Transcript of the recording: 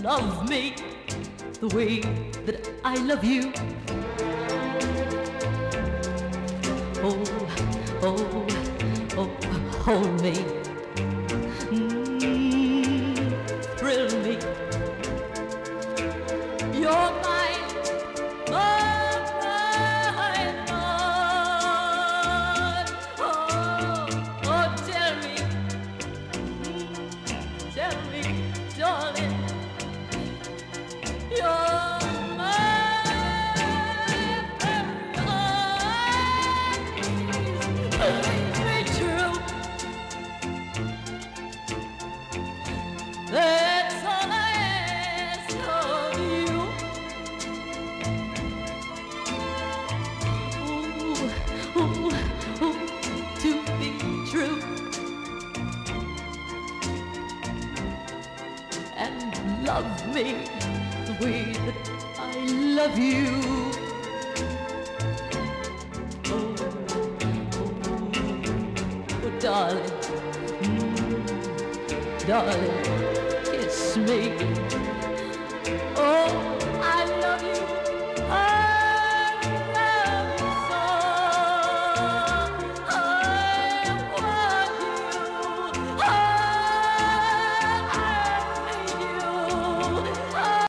love me the way that I love you. Oh, oh, oh, hold me, thrill me. You're mine, mine, mine. Oh, oh, tell me, darling, you're mine. Please be true. That's all I ask of you. Ooh, ooh, ooh, to be true and love me the way that I love you. Oh, oh, darling, darling, kiss me.